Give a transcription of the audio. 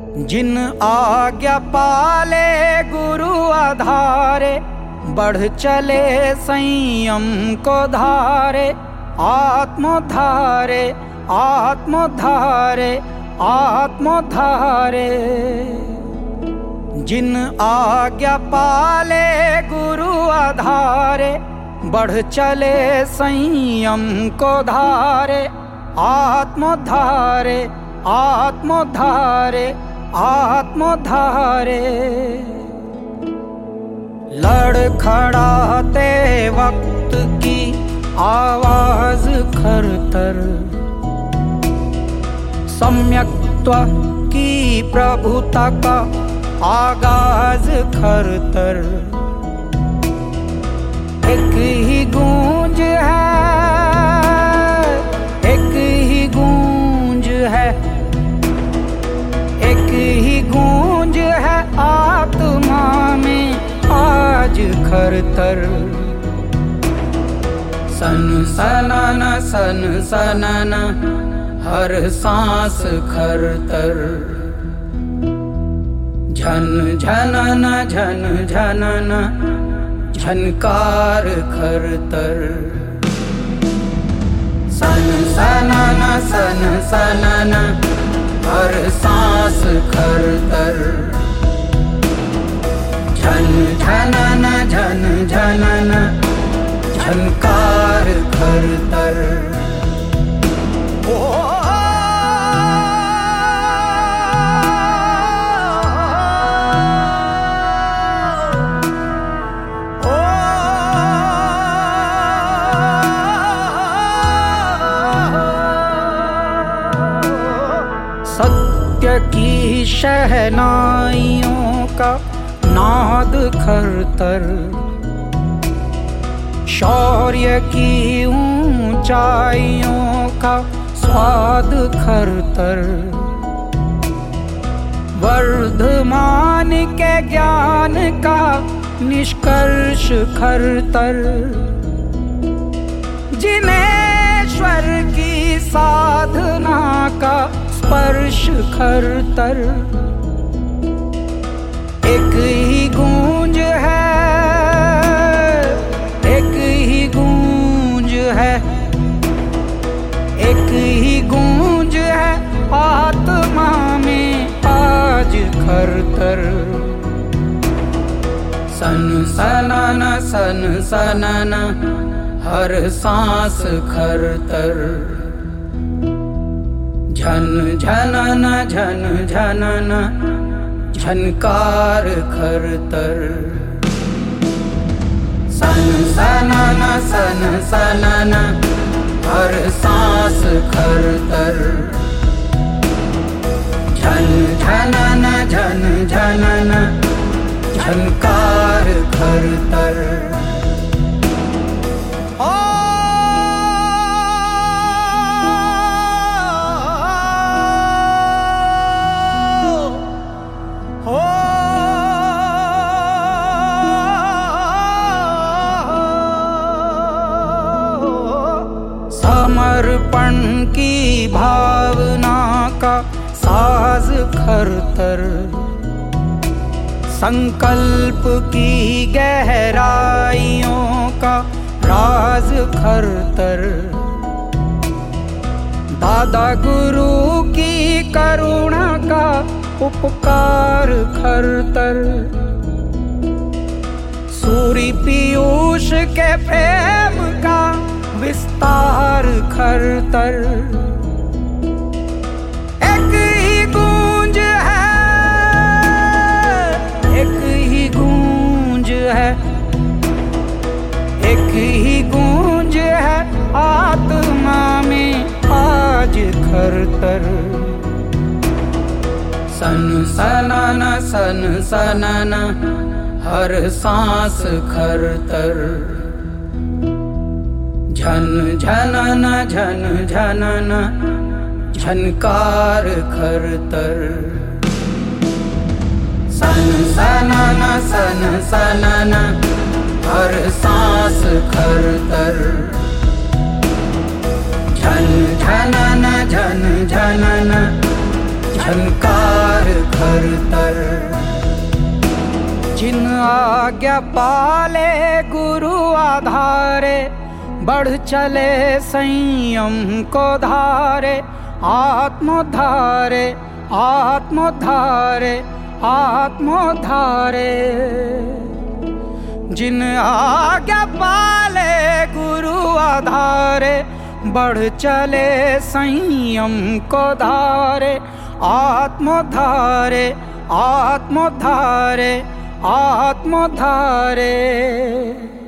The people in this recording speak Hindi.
जिन आज्ञा पाले गुरु आधारे, बढ़ चले संयम को धारे। आत्मोद्धारे आत्मोद्धारे आत्मोद्धारे। जिन आज्ञा पाले गुरु आधारे, बढ़ चले संयम को धारे। आत्मोद्धारे आत्मोद्धारे आत्मोद्धारे। लड़खड़ाते वक्त की आवाज खरतर, सम्यक्त्व की प्रभुता का आगाज खरतर। एक ही गूंज है, एक ही गूंज है, एक ही गूंज है आत्मा में आज खरतर। सन सनाना सन सनाना, हर सांस खरतर। झन झनना झन झनना, झनकार खरतर। सन सनाना सन सनाना, हर सांस खरतर। झन झनना झन झनना, झनकार खरतर। सत्य की शहनाइयों का नाद खरतर। शौर्य की ऊंचाइयों का स्वाद खरतर। वर्धमान के ज्ञान का निष्कर्ष खरतर। जिनेश्वर की साधना का स्पर्श खरतर। एक ही गूंज है, एक ही गूंज है, एक ही गूंज है आत्मा में आज खरतर। सन सनाना सन सनाना, हर सांस खरतर। झन झनना झन झनना, झनकार खरतर। सन सनाना सन सनाना, हर सांस खरतर। झन झनना झन झनना, झनकार खरतर। समर्पण की भावना का साज खरतर। संकल्प की गहराइयों का राज खरतर। दादा गुरु की करुणा का उपकार खरतर। सूर्य पीयूष के प्रेम का विस्तार खरतर। एक ही गूंज है, एक ही गूंज है, एक ही गूंज है आत्मा में आज खरतर। सन सनाना सन सनाना, हर सांस खरतर। झन झनना झन झनना, झनकार खरतर। सन सनाना सन सनाना, हर सांस खरतर। झन झनना झन झनना, झनकार घर तर। जिन आज्ञा पाले गुरु आधारे, बढ़ चले संयम को धारे। आत्मोद्धारे आत्मोद्धारे आत्मोद्धारे। जिन आज्ञा पाले गुरु आधारे, बढ़ चले संयम को धारे। आत्मोद्धारे आत्मोद्धारे आत्मोद्धारे।